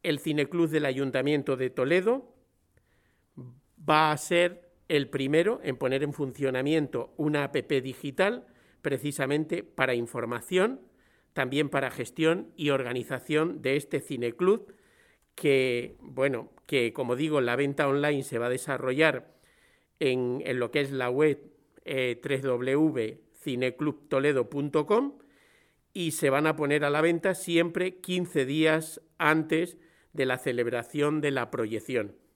el Cineclub del Ayuntamiento de Toledo va a ser el primero en poner en funcionamiento una app digital precisamente para información, también para gestión y organización de este cineclub que, bueno, que como digo, la venta online se va a desarrollar en lo que es la web www.cineclubtoledo.com y se van a poner a la venta siempre 15 días antes de la celebración de la proyección.